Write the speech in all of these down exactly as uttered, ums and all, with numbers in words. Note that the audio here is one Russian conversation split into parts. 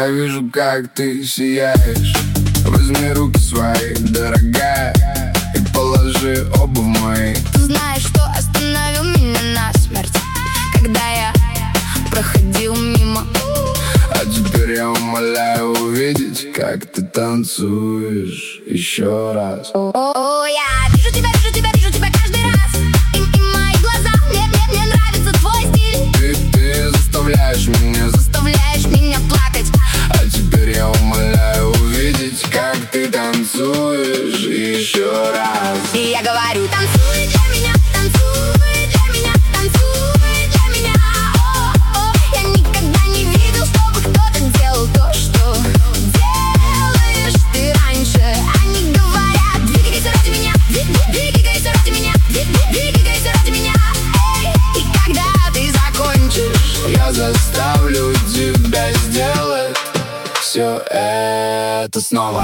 Я вижу, как ты сияешь. Возьми руки свои, дорогая, и положи оба в мои. Ты знаешь, что остановил меня насмерть, когда я проходил мимо. А теперь я умоляю увидеть, как ты танцуешь еще раз. О, я вижу тебя, вижу тебя, вижу тебя каждый раз. И, и мои глаза, мне, мне, мне нравится твой стиль. Ты, ты заставляешь меня, заставляешь меня плакать. А теперь я умоляю увидеть, как ты танцуешь еще раз. И я говорю: танцуй для меня, танцуй для меня, танцуй для меня. О, о, я никогда не видел, чтобы кто-то делал то, что делаешь ты раньше. Они говорят: двигайся ради меня, двигайся ради меня, двигайся ради меня. Эй, и когда ты закончишь, я заставлю тебя сделать все это снова.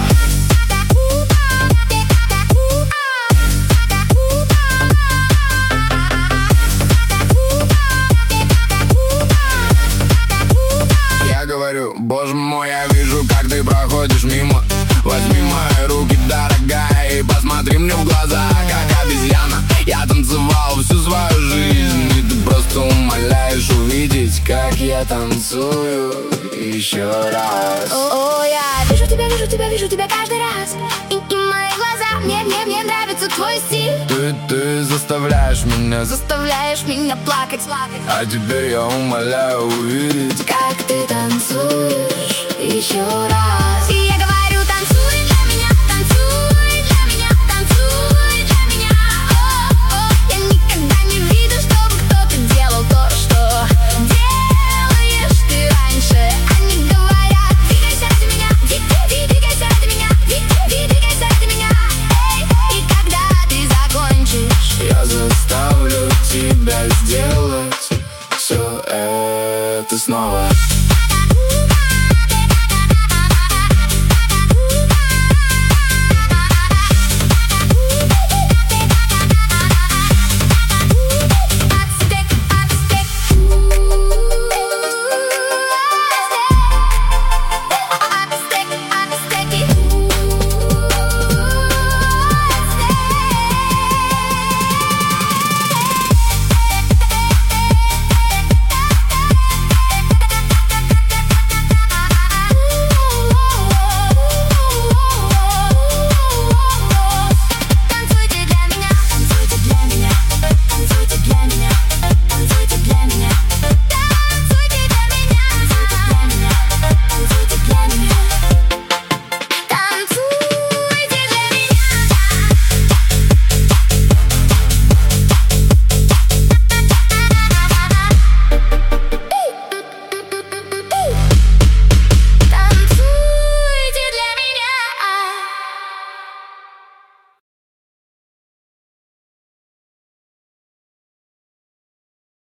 Я говорю: боже мой, я вижу, как ты проходишь мимо. Возьми мои руки, дорогая, и посмотри мне в глаза, как обезьяна. Я танцевал всю свою жизнь, и ты просто умоляешь увидеть, как я танцую еще раз. О, о, я вижу тебя, вижу тебя, вижу тебя каждый раз. И, и мои глаза, мне, мне, мне нравится твой стиль. Ты, ты заставляешь меня, заставляешь меня плакать, плакать. А теперь я умоляю увидеть, как ты танцуешь еще раз. И я